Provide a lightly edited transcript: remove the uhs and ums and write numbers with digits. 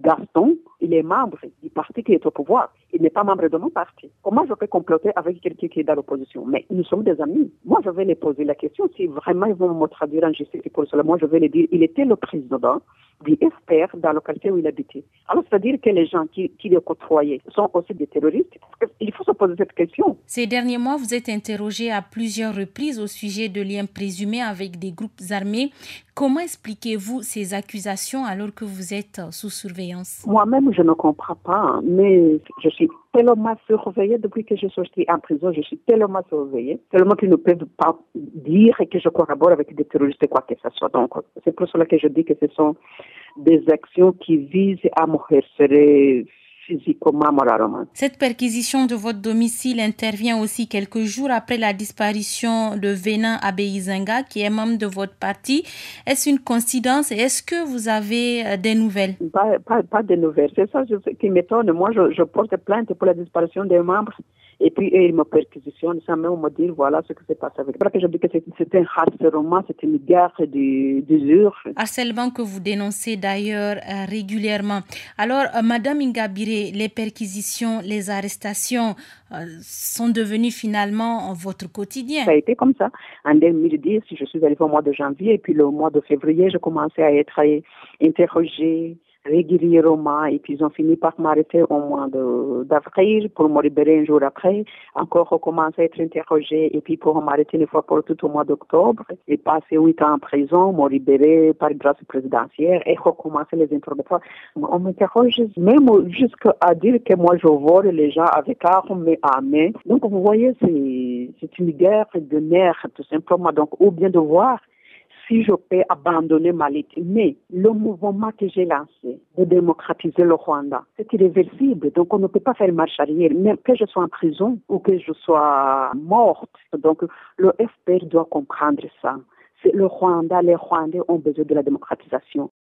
Gaston, il est membre du parti qui est au pouvoir. Il n'est pas membre de mon parti. Comment je peux comploter avec quelqu'un qui est dans l'opposition? Mais nous sommes des amis. Moi, je vais les poser la question. Si vraiment ils vont me traduire en justice pour cela, moi, je vais les dire, il était le président du FPR dans la localité où il habitait. Alors, c'est-à-dire que les gens qui le côtoyaient sont aussi des terroristes. Il faut se poser cette question. Ces derniers mois, vous êtes interrogé à plusieurs reprises au sujet de liens présumés avec des groupes armés. Comment expliquez-vous ces accusations alors que vous êtes sous surveillance? Moi-même, je ne comprends pas, mais je suis tellement surveillée depuis que je suis sortie en prison. Je suis tellement surveillée, tellement qu'ils ne peuvent pas dire que je collabore avec des terroristes, quoi que ce soit. Donc, c'est pour cela que je dis que ce sont des actions qui visent à me harceler physiquement, moralement. Cette perquisition de votre domicile intervient aussi quelques jours après la disparition de Venin Abeizinga, qui est membre de votre parti. Est-ce une coïncidence et est-ce que vous avez des nouvelles? Pas de nouvelles. C'est ça qui m'étonne. Moi, je porte plainte pour la disparition des membres. Et puis, ils me perquisitionnent sans même me dire, voilà ce qui s'est passé avec. C'est pour ça que je dis que c'est un harcèlement, c'est une guerre d'usure. Harcèlement que vous dénoncez d'ailleurs régulièrement. Alors, Madame Ingabire, les perquisitions, les arrestations sont devenues finalement votre quotidien. Ça a été comme ça. En 2010, je suis arrivée au mois de janvier et puis le mois de février, je commençais à être interrogée régulièrement et puis ils ont fini par m'arrêter au mois d'avril pour me libérer un jour après. Encore recommencer à être interrogée et puis pour m'arrêter une fois pour tout au mois d'octobre. J'ai passé 8 ans en prison, me libérer par grâce présidentielle et recommencer les interrogatoires. On m'interroge même jusqu'à dire que moi je vole les gens avec armes à main. Donc vous voyez, c'est une guerre de nerfs tout simplement. Donc ou bien de voir si je peux abandonner ma lutte. Mais le mouvement que j'ai lancé de démocratiser le Rwanda, c'est irréversible. Donc on ne peut pas faire marche arrière, même que je sois en prison ou que je sois morte. Donc le FPR doit comprendre ça. C'est le Rwanda, les Rwandais ont besoin de la démocratisation.